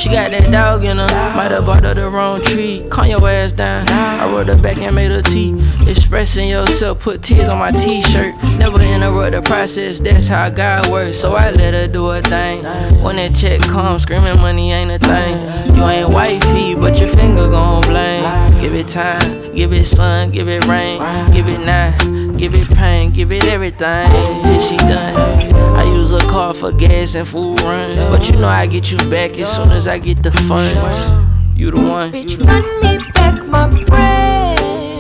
She got that dog in her. Might have bought her the wrong tree. Calm your ass down. I wrote her back and made her tea. Expressing yourself, put tears on my t-shirt. Never interrupt the process, that's how God works. So I let her do her thing. When that check comes, screaming money ain't a thing. You ain't wifey, but your finger gon' blame. Give it time, give it sun, give it rain. Give it now, give it pain, give it everything. Till she done. I use a car for gas and food runs. But you know I get you back as soon as I get the funds. You the one. Bitch, run me back my bread.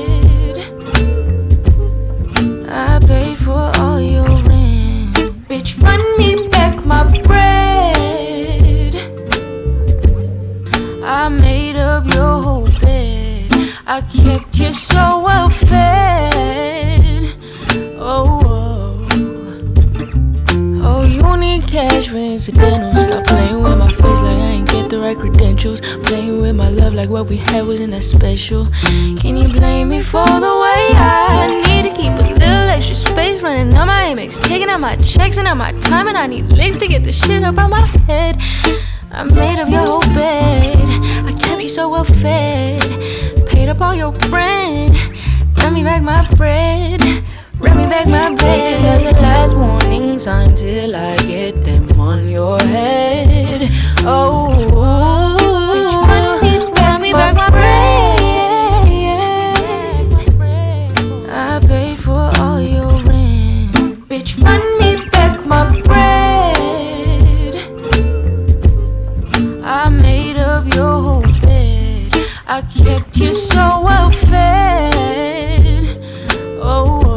I paid for all your rent. Bitch, run me back my bread. I made up your whole bed. I kept you so well fed. Oh, you need cash for incidental. Stop playing with my face like I ain't get the right credentials. Playing with my love like what we had wasn't that special. Can you blame me for the way I need to keep a little extra space running on my Amex, taking out my checks and out my time, and I need legs to get the shit up out my head. I made up your whole bed. I kept you so well fed. Paid up all your rent. Run me back my bread. Run me back my bread. Take this as a last warning sign till I get them on your head. Oh, bitch, run me back my bread. I paid for all your rent. Bitch, run me back my bread. I made up your whole bed. I kept you so well fed. Oh.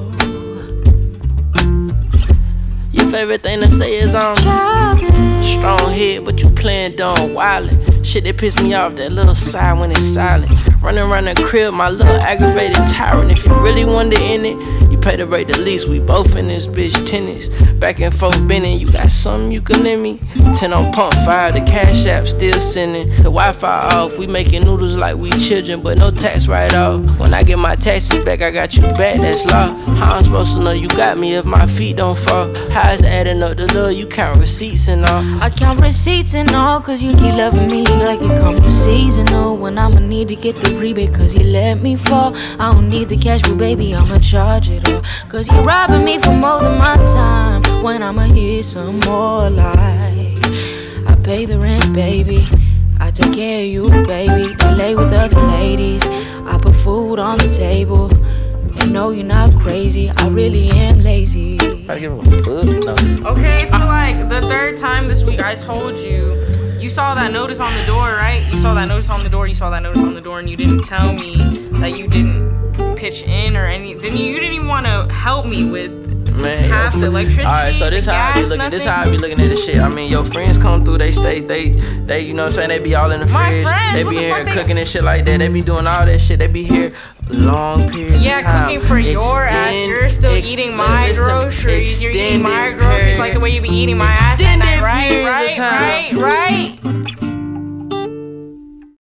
Favorite thing to say is strong head, but you playing dumb wildin'. Shit that piss me off, that little sigh when it's silent. Running around the crib, my little aggravated tyrant. If you really wanted in it, you pay the rate the least. We both in this bitch tennis. Back and forth bending, you got something you can lend me? 10 on pump 5, the cash app still sending. The Wi-Fi off, we making noodles like we children, but no tax write-off. When I get my taxes back, I got you back, that's law. How I'm supposed to know you got me if my feet don't fall? How is adding up the love, you count receipts and all? I count receipts and all, cause you keep loving me like it comes seasonal. When I'ma need to get the rebate, cause you let me fall. I don't need the cash, but baby, I'ma charge it all. Cause you're robbing me for more than my time. When I'ma hear some more like I pay the rent, baby. I take care of you, baby. You lay with other ladies. I put food on the table. And no, you're not crazy. I really am lazy. Okay, I feel like the third time this week I told you, you saw that notice on the door, right? You saw that notice on the door, and you didn't tell me that you didn't pitch in or any. You didn't even want to help me with half the electricity. Alright, so this how I be looking. Nothing. This how I be looking at this shit. I mean, your friends come through, they stay, they, you know what I'm saying? They be all in the fridge. They be here cooking and shit like that. They be doing all that shit. They be here long periods of time. Yeah, cooking for your ass. You're still eating my groceries. You're eating my groceries like the way you be eating my ass at night, right?